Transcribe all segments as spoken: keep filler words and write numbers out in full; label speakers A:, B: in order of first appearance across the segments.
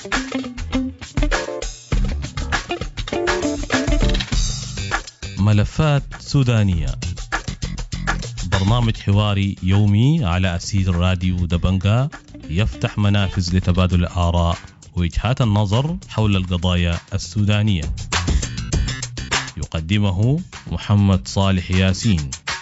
A: ملفات سودانية، برنامج حواري يومي على أسير راديو دبنجا يفتح منافذ لتبادل الآراء ووجهات النظر حول القضايا السودانية. يقدمه محمد صالح ياسين.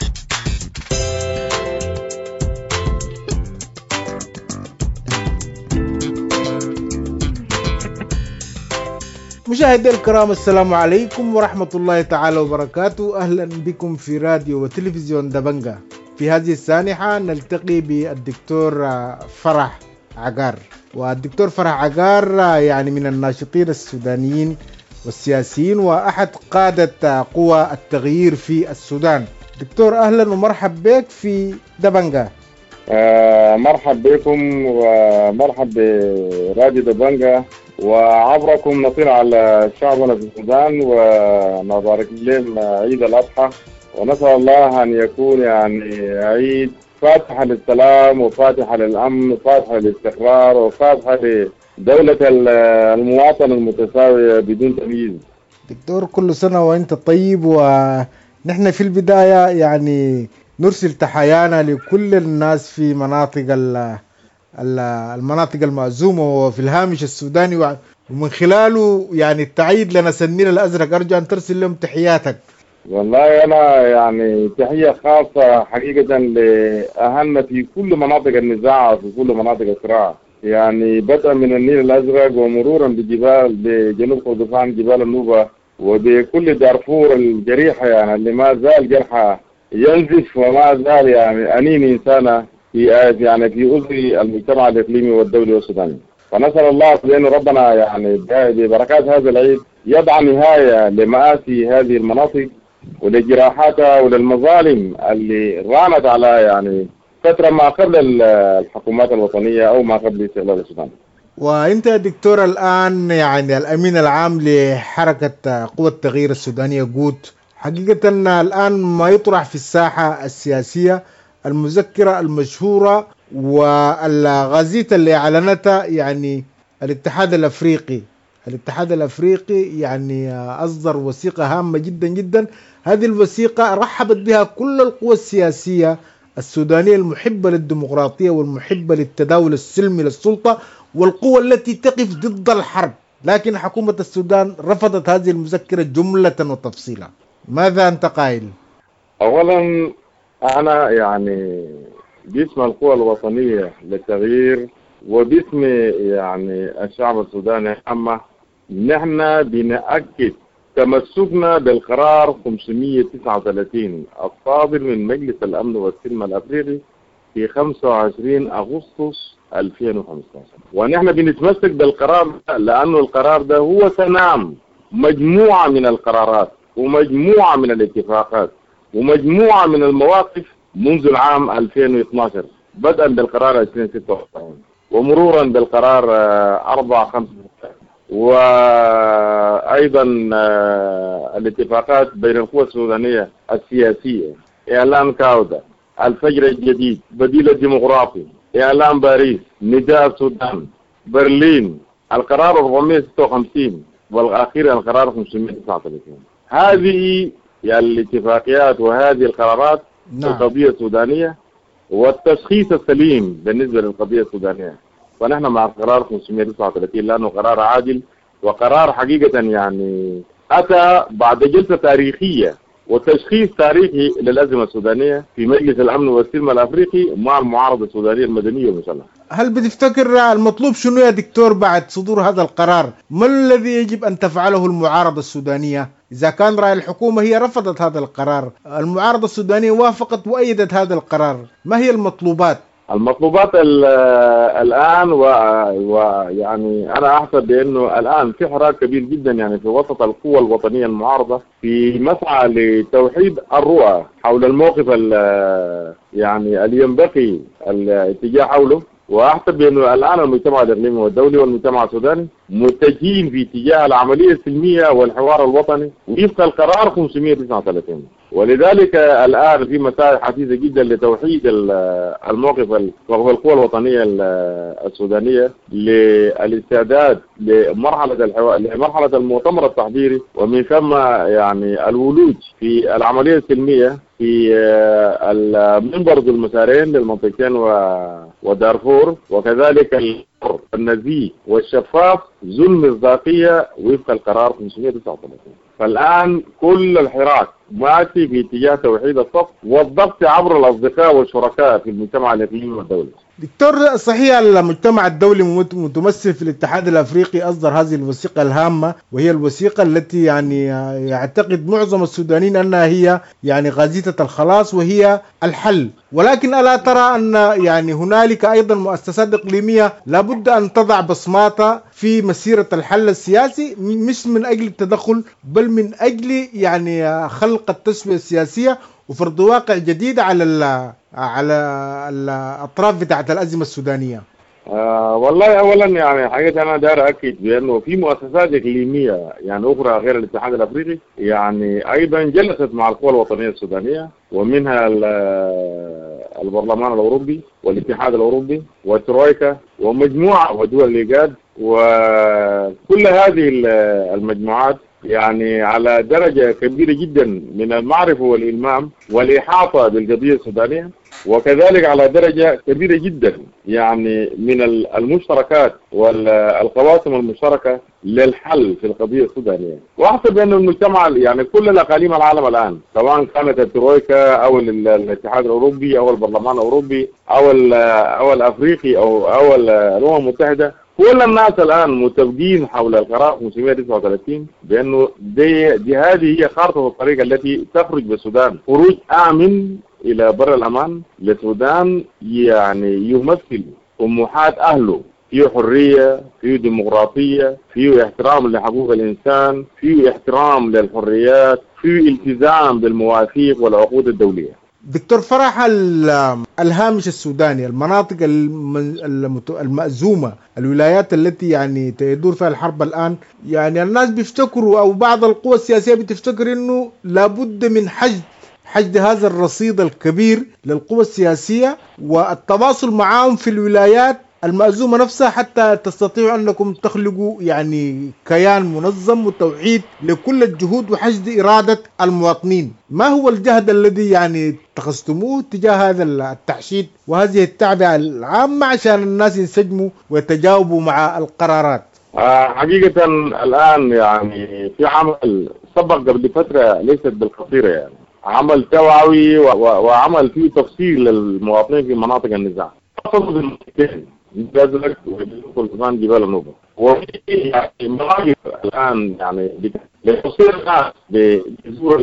B: مشاهدي الكرام، السلام عليكم ورحمة الله تعالى وبركاته. أهلا بكم في راديو وتلفزيون دبنجا. في هذه السانحة نلتقي بالدكتور فرح عقار، والدكتور فرح عقار يعني من الناشطين السودانيين والسياسيين وأحد قادة قوى التغيير في السودان. دكتور أهلا ومرحب بك في دبنجا.
C: آه مرحب بكم ومرحب براديو دبنجا، وعبركم نطير على شعبنا في السودان ونبارك لهم عيد الأضحى، ونسأل الله أن يكون يعني عيد فاتحة للسلام وفاتحة للأمن وفاتحة للاستقرار وفاتحة لدولة المواطن المتساوية بدون تمييز.
B: دكتور كل سنة وأنت طيب، ونحن في البداية يعني نرسل تحيانا لكل الناس في مناطق المناطق المأزومة وفي الهامش السوداني، ومن خلاله يعني التعيد لنا النيل الأزرق. أرجو أن ترسل لهم تحياتك.
C: والله أنا يعني تحية خاصة حقيقة لأهلنا في كل مناطق النزاع وفي كل مناطق الصراع، يعني بدءا من النيل الأزرق ومرورا بجبال بجنوب كردفان جبال النوبة وبكل دارفور الجريحة، يعني اللي ما زال جرحى ينزف وما زال يعني أنين إنسانة في يعني في أذن المجتمع الإقليمي والدولي والسوداني. فنسأل الله بأن ربنا يعني ببركات هذا العيد يضع نهاية لمآسي هذه المناطق ولجراحاتها وللمظالم اللي رانت على يعني فترة ما قبل الحكومات الوطنية أو ما قبل استقلال السودان.
B: وأنت يا دكتور الآن يعني الأمين العام لحركة قوى التغيير السودانية جوت. حقيقة الآن ما يطرح في الساحة السياسية المذكرة المشهورة والغازية اللي أعلنتها يعني الاتحاد الأفريقي. الاتحاد الأفريقي يعني أصدر وثيقة هامة جدا جدا. هذه الوثيقة رحبت بها كل القوى السياسية السودانية المحبة للديمقراطية والمحبة للتداول السلمي للسلطة والقوى التي تقف ضد الحرب، لكن حكومة السودان رفضت هذه المذكرة جملة وتفصيلا. ماذا أنت قائل؟
C: أولا أنا يعني باسم القوى الوطنية للتغيير وباسم يعني الشعب السوداني عامة، نحن بنأكد تمسكنا بالقرار خمسمئة وتسعة وثلاثين الصادر من مجلس الأمن والسلم الأفريقي في خمسة وعشرين أغسطس ألفين وخمسة عشر، ونحن بنتمسك بالقرار لأنه القرار ده هو تنام مجموعة من القرارات ومجموعة من الاتفاقات ومجموعة من المواقف منذ العام ألفين واثني عشر، بدءا بالقرار ألفين وستة وأربعين ومرورا بالقرار أربعة خمسة وأيضا الاتفاقات بين القوى السودانية السياسية، إعلان كاودا، الفجر الجديد، بديل الديمقراطي، إعلان باريس، نداء السودان، برلين، القرار أربعمئة وستة وخمسين والأخير القرار خمسمئة وتسعة وثلاثين. هذه يعني الاتفاقيات وهذه القرارات نعم. القضية السودانية والتشخيص السليم بالنسبة للقضية السودانية، ونحن مع قرار خمسمئة وتسعة وثلاثين لأنه قرار عادل وقرار حقيقة يعني أتى بعد جلسة تاريخية وتشخيص تاريخي للأزمة السودانية في مجلس الأمن والسلم الأفريقي مع المعارضة السودانية المدنية والمسلحة.
B: هل بتفتكر المطلوب شنو يا دكتور بعد صدور هذا القرار؟ ما الذي يجب أن تفعله المعارضة السودانية؟ إذا كان رأي الحكومة هي رفضت هذا القرار، المعارضة السودانية وافقت وأيدت هذا القرار، ما هي المطلوبات؟
C: المطلوبات الآن ويعني أنا أحسب بأنه الآن في حراك كبير جدا يعني في وسط القوى الوطنية المعارضة في مسعى لتوحيد الرؤى حول الموقف يعني اللي ينبغي الاتجاه حوله، وأحسب بأنه الآن المجتمع الإقليمي والدولي والمجتمع السوداني متجهين في اتجاه العملية السلمية والحوار الوطني وفق القرار خمسمئة وتسعة وثلاثين. ولذلك الآن في مسائل حديثة جدا لتوحيد الموقف وهو القوى الوطنية السودانية للاستعداد لمرحلة الحوار لمرحلة المؤتمر التحضيري، ومن ثم يعني الولوج في العملية السلمية في المنبر ذو المسارين للمنطقتين ودارفور، وكذلك النزيه والشفاف ذو المصداقية وفق القرار خمسمائة وتسعة وثلاثين. فالآن كل الحراك ماشي في اتجاه توحيد الصف والضغط عبر الأصدقاء والشركاء في المجتمع الإقليمي والدولي.
B: دكتور، صحيح المجتمع الدولي متمثل في الاتحاد الأفريقي أصدر هذه الوثيقة الهامة، وهي الوثيقة التي يعني يعتقد معظم السودانيين أنها هي يعني غازية الخلاص وهي الحل، ولكن ألا ترى أن يعني هنالك أيضا مؤسسات إقليمية لابد أن تضع بصماتها في مسيرة الحل السياسي، مش من أجل التدخل بل من أجل يعني خلق التسوية السياسية وفرض واقع جديد على ال على الأطراف بتاعت الأزمة السودانية؟
C: آه والله أولا يعني حقيقة أنا داير أكد بأنه في مؤسسات إقليمية يعني أخرى غير الاتحاد الأفريقي يعني أيضا جلست مع القوى الوطنية السودانية، ومنها البرلمان الأوروبي والاتحاد الأوروبي والترويكا ومجموعة ودول الإيجاد، وكل هذه المجموعات يعني على درجة كبيرة جدا من المعرفة والإلمام والإحاطة بالقضية السودانية، وكذلك على درجة كبيرة جدا يعني من المشتركات والقواسم المشتركة للحل في القضية السودانية. وأحسب أن المجتمع يعني كل الأقاليم العالم الآن سواء كانت الترويكا أو الاتحاد الأوروبي أو البرلمان الأوروبي أو أو الأفريقي أو أو الأمم المتحدة، كل الناس الآن متفقين حول القرار خمسمائة وتسعة وثلاثين بأنه دي, دي هذه هي خارطة الطريق التي تخرج بالسودان خروج آمن إلى بر الأمان للسودان، يعني يمثل طموحات أهله، فيه حرية، فيه ديمقراطية، فيه احترام لحقوق الإنسان، فيه احترام للحريات، فيه التزام بالمواثيق والعقود الدولية.
B: دكتور فرح، الهامش السوداني، المناطق المأزومة، الولايات التي يعني تدور فيها الحرب الآن، يعني الناس بيفتكروا أو بعض القوى السياسية بتفتكر إنه لابد من حشد حشد هذا الرصيد الكبير للقوى السياسية والتواصل معهم في الولايات المأزومة نفسها حتى تستطيعوا أنكم تخلقوا يعني كيان منظم وتوحيد لكل الجهود وحشد إرادة المواطنين. ما هو الجهد الذي يعني اتخذتموه تجاه هذا التحشيد وهذه التعبئة العامة عشان الناس ينسجموا ويتجاوبوا مع القرارات؟
C: آه حقيقة الآن يعني في عمل سبق قبل فترة ليست بالقصيرة، يعني عمل توعوي وعمل فيه تفصيل للمواطنين في مناطق النزاع، خاصة المنطقتين جازلك وكردفان جبال النوبة، وفي يعني مراكز الآن يعني لتوصيل الناس بجذور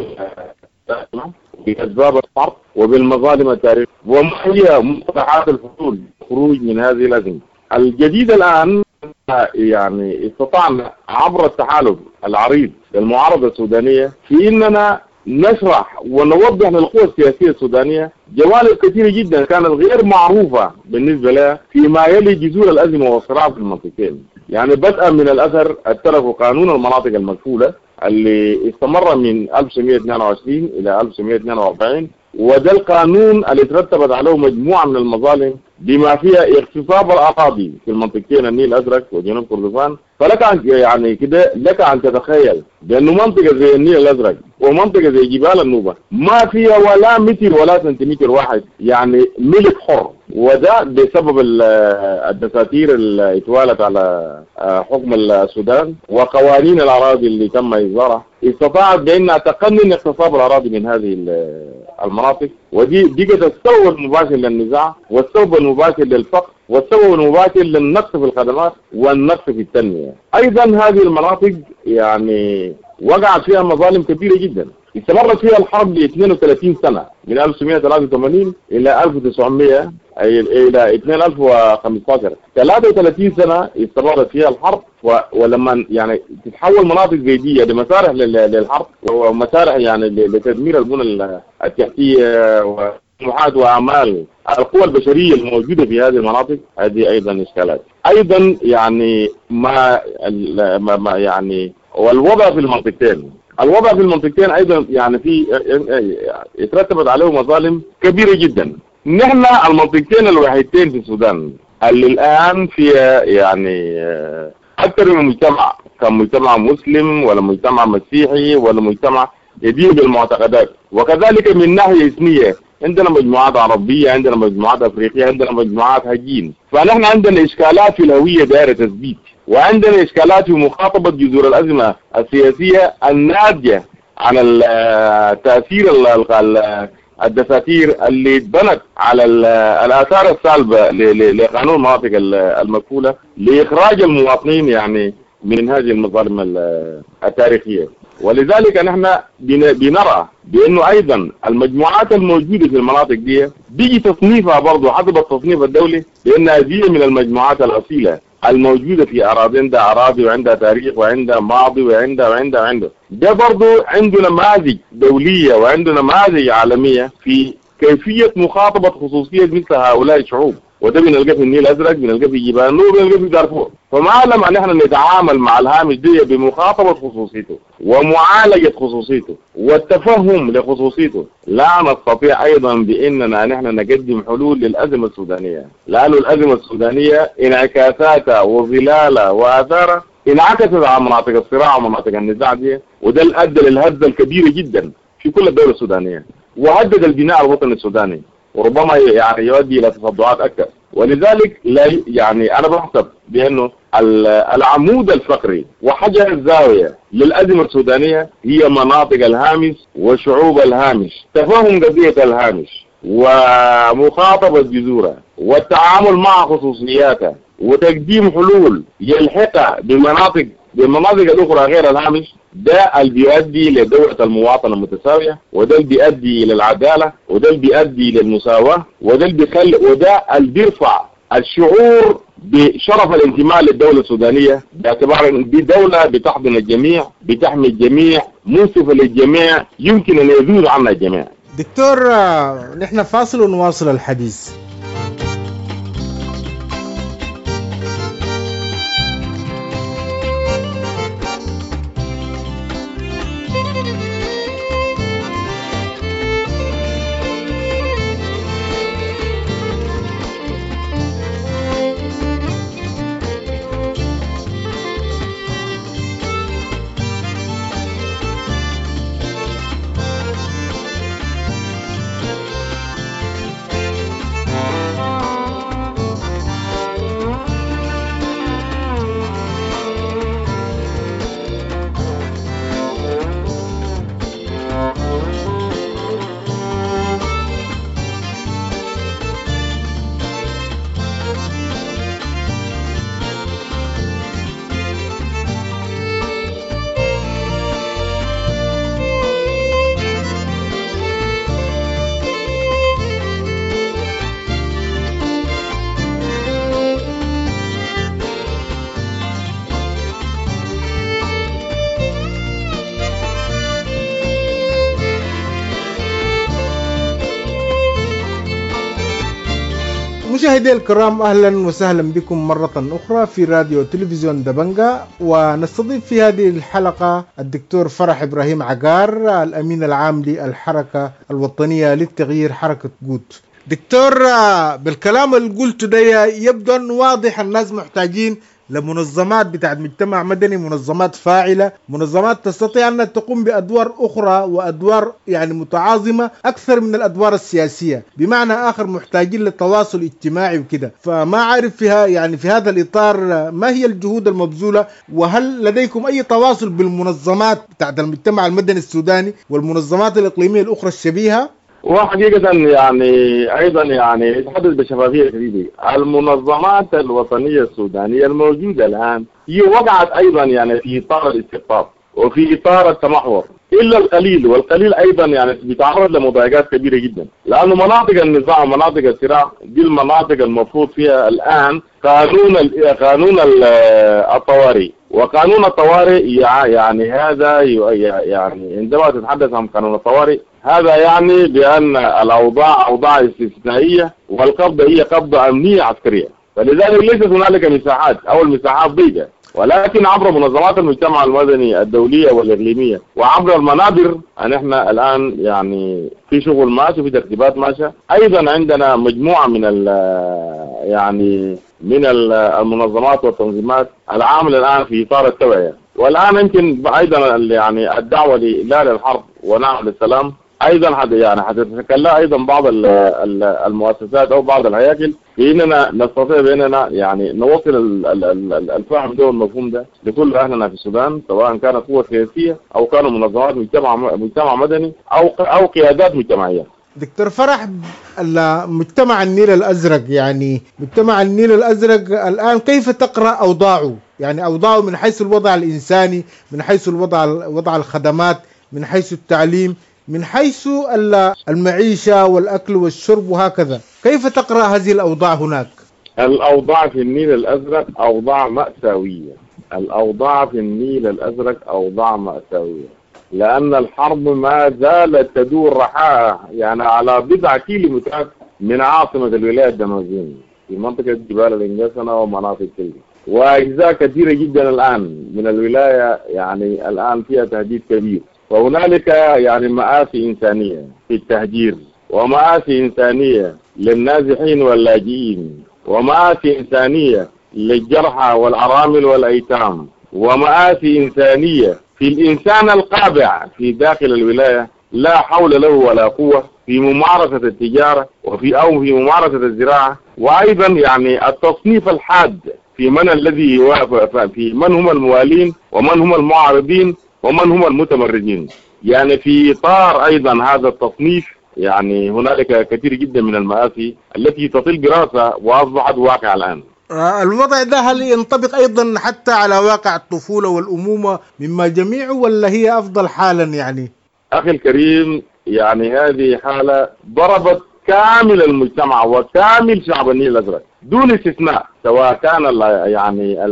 C: بأسباب الحرب وبالمظالم التاريخية وما هي مصطلحات الحصول الخروج من هذه الأزمة الجديد. الآن يعني استطعنا عبر التحالف العريض للمعارضة السودانية في إننا نشرح ونوضح للقوى السياسية السودانية جوانب كثيرة جدا كانت غير معروفة بالنسبة لها فيما يلي جذور الأزمة والصراع في المنطقتين. يعني بدءا من الأثر الترف قانون المناطق المكفولة اللي استمر من ألف وتسعمائة واثنين وعشرين إلى ألف وتسعمائة واثنين وأربعين، وده القانون اللي ترتبت عليه مجموعة من المظالم بما فيها اغتصاب الأراضي في المنطقتين النيل الأزرق وجنوب كردفان. فلك عن يعني كده لك أن تتخيل بأنه منطقة زي النيل الأزرق ومنطقة زي جبال النوبة ما فيها ولا متر ولا سنتيمتر واحد يعني ملك حر، وده بسبب الدساتير اللي اتوالت على حكم السودان وقوانين الأراضي اللي تم إصدارها استطاعت بأنها تقنن اغتصاب الأراضي من هذه المناطق، ودي دي قد السبب المباشر للنزاع والسبب المباشر للفقر والسبب المباشر للنقص في الخدمات والنقص في التنمية. أيضا هذه المناطق يعني وقعت فيها مظالم كبيرة جدا، استمرت فيها الحرب ل اثنين وثلاثين سنة من ألف وتسعمائة وثلاثة وثمانين إلى ألف وتسعمائة إلى اثنين ألف وخمسة عشر، ثلاثة وثلاثين سنة استمرت فيها الحرب. ولما يعني تتحول مناطق زي دي لمسارح للحرب ومسارح يعني لتدمير البنى التحتية وطموحات وأعمال القوى البشرية الموجودة في هذه المناطق، هذه أيضا إشكالات. أيضا يعني ما, ما يعني والوضع في المنطقتين الوضع في المنطقتين ايضا يعني في يترتبت عليه مظالم كبيره جدا. نحن المنطقتين الوحيدتين في السودان اللي الان فيها يعني اكثر من مجتمع، كان مجتمع مسلم ولا مجتمع مسيحي ولا مجتمع يدين بالمعتقدات، وكذلك من ناحيه اسميه عندنا مجموعات عربيه، عندنا مجموعات افريقيه، عندنا مجموعات هجين. فنحن عندنا اشكالات في الهويه دائره تثبيت، وعندنا اشكالات في مخاطبه جذور الازمه السياسيه الناتجه عن التاثير الدساتير اللي اتبنت على الاثار السالبه لقانون المناطق المكفوله لاخراج المواطنين يعني من هذه المظالم التاريخيه. ولذلك نحن بنرى بانه ايضا المجموعات الموجوده في المناطق دي بيجي تصنيفها برضه حسب التصنيف الدولي بانها هي من المجموعات الاصيله الموجوده في اراضي، عندها اراضي وعندها تاريخ وعندها ماضي وعندها وعندها وعندها. ده برضه عنده نماذج دوليه وعنده نماذج عالميه في كيفيه مخاطبه خصوصيه مثل هؤلاء الشعوب، وده بنلقاه في النيل الازرق، بنلقاه في جبال النور، بنلقاه في دارفور. فما لما نحن نتعامل مع الهامش دي بمخاطبه خصوصيته ومعالجه خصوصيته والتفهم لخصوصيته، لا نستطيع ايضا باننا نحن نقدم حلول للازمه السودانيه، لانه الازمه السودانيه انعكاساتها وظلالها واثارها انعكست على مناطق الصراع ومناطق النزاع دي، وده اللي ادى للهزه الكبيره جدا في كل الدوله السودانيه، وهدد البناء الوطني السوداني، وربما يعني يؤدي الى تصدعات اكثر. ولذلك لا يعني انا بحسب بانه العمود الفقري وحجر الزاويه للازمه السودانيه هي مناطق الهامش وشعوب الهامش، تفهم قضيه الهامش ومخاطبه جذورها والتعامل مع خصوصياتها وتقديم حلول يلحقها بمناطق بالمناطق الاخرى غير الهامش. ده اللي بيؤدي لدولة المواطنة المتساوية، وده اللي بيؤدي الى العدالة، وده اللي بيؤدي الى المساواة، وده اللي بيخلي وده اللي بيرفع الشعور بشرف الانتماء للدولة السودانية، باعتبار ان دي دولة بتحضن الجميع، بتحمي الجميع، منصفة للجميع، يمكن ان يزول عنها الجميع.
B: دكتور نحن فاصل ونواصل الحديث. مشاهدي الكرام، أهلا وسهلا بكم مرة أخرى في راديو تلفزيون دبنجا، ونستضيف في هذه الحلقة الدكتور فرح إبراهيم عقار، الأمين العام للحركة الوطنية للتغيير حركة جوت. دكتور، بالكلام اللي قلته ده يبدو أن واضح الناس محتاجين لمنظمات بتاعت مجتمع مدني، منظمات فاعلة، منظمات تستطيع أن تقوم بأدوار أخرى وأدوار يعني متعاظمة أكثر من الأدوار السياسية، بمعنى آخر محتاجين للتواصل الاجتماعي وكده. فما عارف فيها يعني في هذا الإطار ما هي الجهود المبذولة، وهل لديكم أي تواصل بالمنظمات بتاعت المجتمع المدني السوداني والمنظمات الإقليمية الأخرى الشبيهة؟
C: وحقيقة يعني أيضا يعني يتحدث بشفافية شديدة، المنظمات الوطنية السودانية الموجودة الآن هي وقعت أيضا يعني في إطار الاستقطاب وفي إطار التمحور، إلا القليل، والقليل أيضا يعني بيتعرض لمضايقات كبيرة جدا، لأنه مناطق النزاع ومناطق الصراع دي المناطق المفروض فيها الآن قانون قانون الطوارئ. وقانون الطوارئ يعني هذا يعني عندما تتحدث عن قانون الطوارئ هذا يعني بأن الأوضاع أوضاع استثنائية والقبضة هي قبضة أمنية عسكرية، فلذلك ليست هنالك مساحات أو المساحات ضيقة. ولكن عبر منظمات المجتمع المدني الدولية والإقليمية وعبر المنابر أن احنا الآن يعني في شغل ماشي وفي ترتيبات ماشية. أيضا عندنا مجموعة من ال يعني من المنظمات والتنظيمات العاملة الآن في إطار التوعية. والآن يمكن أيضا يعني الدعوة لا للحرب ونعم للسلام ايضا حد يعني حتتشكل لها ايضا بعض المؤسسات او بعض الهياكل باننا نستطيع باننا يعني نوصل الفهم ده والمفهوم ده لكل اهلنا في السودان، سواء كانت قوة سياسية او كانوا منظمات مجتمع مجتمع مدني او او قيادات مجتمعية.
B: دكتور فرح، مجتمع النيل الازرق يعني مجتمع النيل الازرق الان كيف تقرأ اوضاعه؟ يعني اوضاعه من حيث الوضع الانساني، من حيث الوضع وضع الخدمات، من حيث التعليم، من حيث المعيشة والأكل والشرب وهكذا، كيف تقرأ هذه الأوضاع هناك؟
C: الأوضاع في النيل الأزرق أوضاع مأساوية. الأوضاع في النيل الأزرق أوضاع مأساوية لأن الحرب ما زالت تدور رحاها يعني على بضع كيلومترات من عاصمة الولاية الدمازين في منطقة جبال الإنجسنة ومناطق تلك، وأجزاء كثيرة جدا الآن من الولاية يعني الآن فيها تهديد كبير. وهنالك يعني مآسي إنسانية في التهجير، ومآسي إنسانية للنازحين واللاجئين، ومآسي إنسانية للجرحى والأرامل والأيتام، ومآسي إنسانية في الإنسان القابع في داخل الولاية لا حول له ولا قوة في ممارسة التجارة وفي أو في ممارسة الزراعة، وأيضا يعني التصنيف الحاد في من الذي يوافق في من هم الموالين ومن هم المعارضين ومن هم المتمردين. يعني في إطار أيضا هذا التصنيف يعني هنالك كثير جدا من المآسي التي تطل براسها وأصبحت واقع الآن.
B: الوضع ده هل ينطبق أيضا حتى على واقع الطفولة والأمومة مما جميعه، ولا هي أفضل حالا؟ يعني
C: أخي الكريم، يعني هذه حالة ضربت كامل المجتمع وكامل شعب النيل الأزرق دون استثناء، سواء كان يعني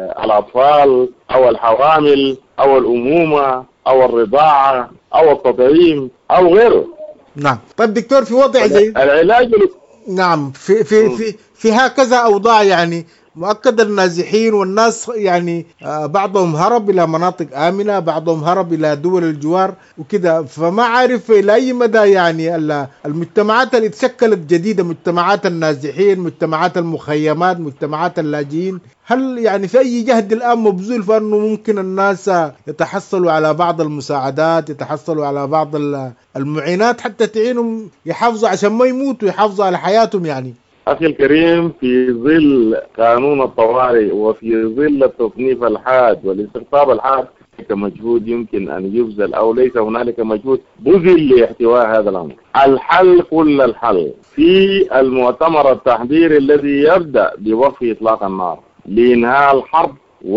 C: الأطفال أو الحوامل أو الأمومة أو الرضاعة أو التطعيم أو غيره.
B: نعم. طيب دكتور، في وضع زي
C: العلاج
B: نعم في في في في هكذا أوضاع يعني مؤكد النازحين والناس يعني بعضهم هرب إلى مناطق آمنة، بعضهم هرب إلى دول الجوار وكذا، فما عارف إلى أي مدى يعني المجتمعات اللي تشكلت جديدة، مجتمعات النازحين، مجتمعات المخيمات، مجتمعات اللاجئين، هل يعني في أي جهد الآن مبذول فأنه ممكن الناس يتحصلوا على بعض المساعدات، يتحصلوا على بعض المعينات حتى تعينهم يحافظوا عشان ما يموتوا، يحافظوا على حياتهم؟ يعني
C: أخي الكريم، في ظل قانون الطوارئ وفي ظل التصنيف الحاد والاستقطاب الحاد مجهود يمكن أن يبذل أو ليس هنالك مجهود بذل لاحتواء هذا الأمر. الحل كل الحل في المؤتمر التحضيري الذي يبدأ بوقف إطلاق النار لإنهاء الحرب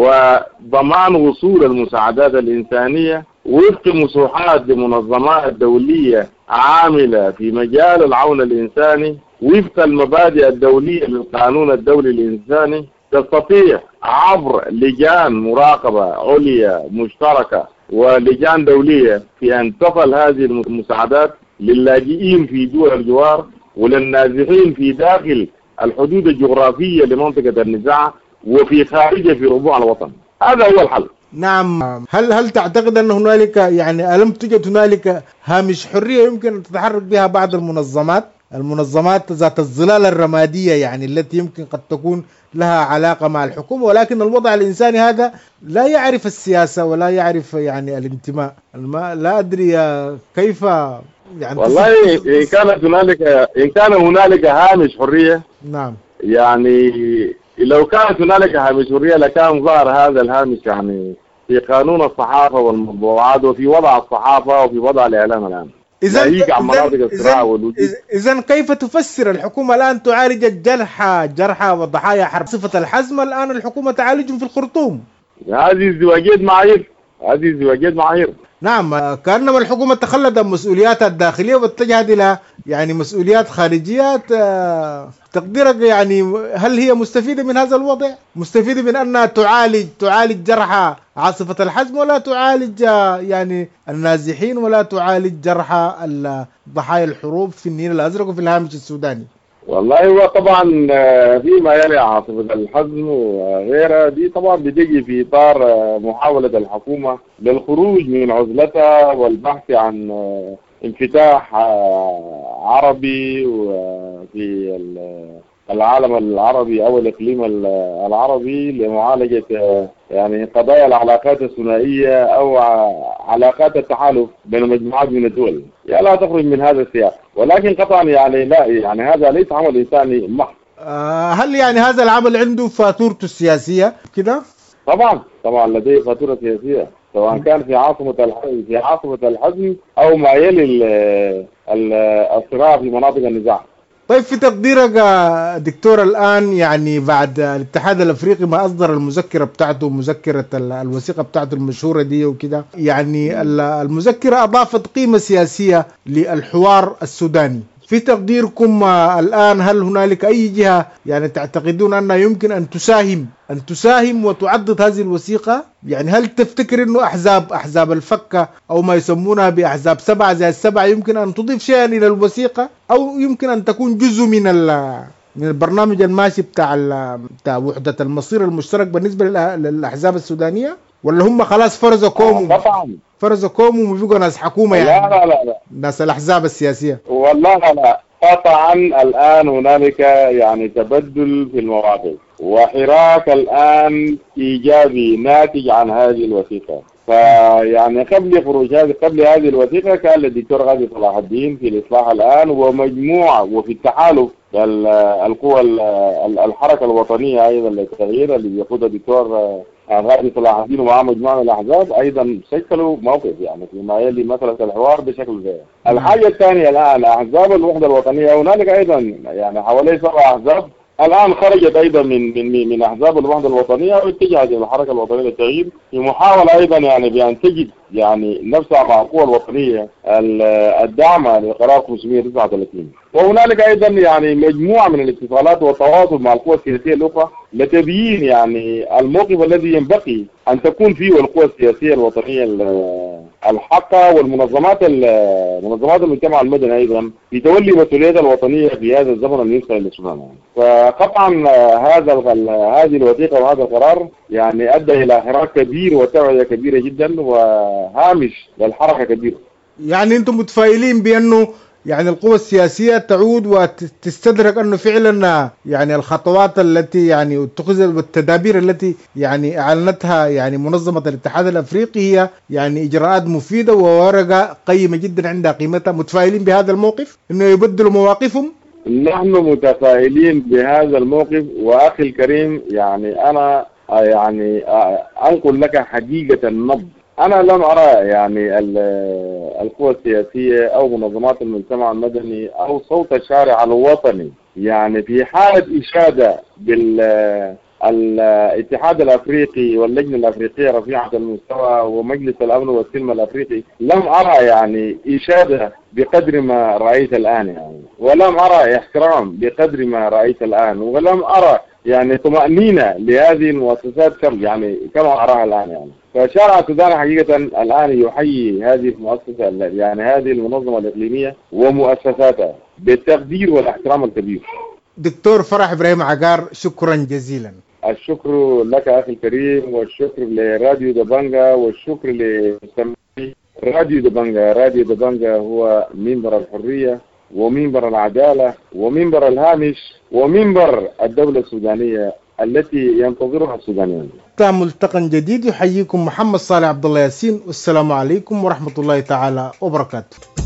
C: وضمان وصول المساعدات الإنسانية وفق مسوحات لمنظمات دولية عاملة في مجال العون الإنساني وفق المبادئ الدولية للقانون الدولي الإنساني، تستطيع عبر لجان مراقبة عليا مشتركة ولجان دولية في أن تصل هذه المساعدات للاجئين في دول الجوار وللنازحين في داخل الحدود الجغرافية لمنطقة النزاع وفي خارجه في ربوع الوطن. هذا هو الحل.
B: نعم. هل هل تعتقد أن هنالك يعني ألم توجد هنالك هامش حرية يمكن أن تتحرك بها بعض المنظمات المنظمات ذات الظلال الرمادية يعني التي يمكن قد تكون لها علاقة مع الحكومة، ولكن الوضع الإنساني هذا لا يعرف السياسة ولا يعرف يعني الانتماء؟ لا أدري كيف يعني.
C: والله إن كانت هنالك إن كان هنالك هامش حرية،
B: نعم،
C: يعني لو كانت هنالك هامش حرية لكان ظهر هذا الهامش يعني في قانون الصحافة والمطبوعات وفي وضع الصحافة وفي وضع الإعلام الآن.
B: إذن كيف تفسر الحكومة الآن تعالج الجرحى جرحى وضحايا حرب صفة الحزم، الآن الحكومة تعالجهم في الخرطوم؟
C: هذه ازدواجية معايير، هذه ازدواجية معايير.
B: نعم، كأنما الحكومة تخلت عن مسؤولياتها الداخلية واتجهت إلى يعني مسؤوليات خارجية. تقديرك يعني هل هي مستفيدة من هذا الوضع؟ مستفيدة من أنها تعالج تعالج جرحى عاصفة الحزم ولا تعالج يعني النازحين ولا تعالج جرحى ضحايا الحروب في النيل الأزرق وفي الهامش السوداني؟
C: والله هو طبعا فيما يلي عاصفة الحزم وغيرها دي طبعا بتجي في إطار محاولة الحكومة للخروج من عزلتها والبحث عن انفتاح عربي وفي العالم العربي أو الإقليم العربي لمعالجة يعني قضايا العلاقات الثنائية أو علاقات التحالف بين مجموعات من الدول. يعني لا تخرج من هذا السياق، ولكن قطعا يعني لا يعني هذا ليس عمل إنساني محض.
B: آه هل يعني هذا العمل عنده فاتورته السياسية كده؟
C: طبعا طبعا لديه فاتورة سياسية، سواء كان في عاصمة الحزم في عاصمة الحزم أو ما يلي الصراع في مناطق النزاع.
B: طيب في تقديرك دكتور الآن يعني بعد الاتحاد الأفريقي ما أصدر المذكرة بتاعته، مذكرة الوثيقة بتاعته المشهورة دي وكده، يعني المذكرة أضافت قيمة سياسية للحوار السوداني. في تقديركم الآن هل هنالك أي جهة يعني تعتقدون أنها يمكن أن تساهم أن تساهم وتعضد هذه الوثيقة؟ يعني هل تفتكر أنه أحزاب أحزاب الفكة أو ما يسمونها بأحزاب سبعة زي السبعة يمكن أن تضيف شيئا إلى الوثيقة، أو يمكن أن تكون جزء من من البرنامج الماشي بتاع بتاع وحدة المصير المشترك بالنسبة للأحزاب السودانية، ولا هم خلاص فرزوا كوم فرزوا كوم وبيبقوا ناس حكومة يعني؟
C: لا لا لا, لا.
B: ناس الأحزاب السياسية.
C: والله لا، قطعا الآن هنالك يعني تبدل في المواقف وحراك الآن إيجابي ناتج عن هذه الوثيقة. فيعني قبل خروج هذه قبل هذه الوثيقة كان الدكتور غازي صلاح الدين في الإصلاح الآن ومجموعة وفي التحالف القوى الحركة الوطنية أيضا للتغيير اللي يقودها الدكتور غازي صلاح الدين ومع مجموعة من الأحزاب أيضا شكلوا موقف يعني فيما يلي مسألة الحوار بشكل غير. الحاجة الثانية الآن أحزاب الوحدة الوطنية هنالك أيضا يعني حوالي سبع أحزاب الآن خرجت أيضا من من من أحزاب الوحدة الوطنية واتجهت إلى الحركة الوطنية للتغيير في محاولة أيضا يعني بأن تجد يعني نفسها مع القوى الوطنية الداعمة لقرار خمسمائة وتسعة وثلاثين. وهنالك أيضا يعني مجموعة من الاتصالات والتواصل مع القوى السياسية الأخرى لتبيين يعني الموقف الذي ينبغي أن تكون فيه القوى السياسية الوطنية الحقة والمنظمات منظمات المجتمع المدني أيضا في تولي مسؤوليتها الوطنية في هذا الزمن المنسى للسودان. فقطعا هذا هذه الوثيقة وهذا القرار يعني أدى إلى حراك كبير وتوعية كبيرة جدا وهامش للحركة كبير.
B: يعني أنتم متفائلين بأنه يعني القوى السياسية تعود وتستدرك أنه فعلا يعني الخطوات التي يعني اتخذت والتدابير التي يعني أعلنتها يعني منظمة الاتحاد الأفريقي هي يعني إجراءات مفيدة وورقة قيمة جدا عندها قيمتها؟ متفائلين بهذا الموقف إنه يبدلوا مواقفهم؟
C: نحن متفائلين بهذا الموقف. وأخي الكريم يعني أنا يعني أنقل لك حقيقة النبض. أنا لم أرى يعني القوى السياسية أو منظمات المجتمع المدني أو صوت الشارع الوطني يعني في حالة إشادة بالاتحاد الأفريقي واللجنة الأفريقية رفيعة المستوى ومجلس الأمن والسلم الأفريقي. لم أرى يعني إشادة بقدر ما رأيت الآن يعني، ولم أرى احترام بقدر ما رأيت الآن، ولم أرى يعني طمأنينة لهذه المؤسسات كم يعني كما أراها الآن يعني. فشارع السودان حقيقة الآن يحيي هذه المؤسسة يعني هذه المنظمة الإقليمية ومؤسساتها بالتقدير والاحترام الكبير.
B: دكتور فرح إبراهيم عقار، شكرا جزيلا.
C: الشكر لك أخي الكريم، والشكر لراديو دبنجا، والشكر لمستمعي راديو دبنجا. راديو دبنجا هو منبر الحرية ومنبر العدالة ومنبر الهامش ومنبر الدولة السودانية التي ينتظرها السودانيون.
B: ملتقى جديد يحييكم محمد صالح عبد الله ياسين، والسلام عليكم ورحمة الله تعالى وبركاته.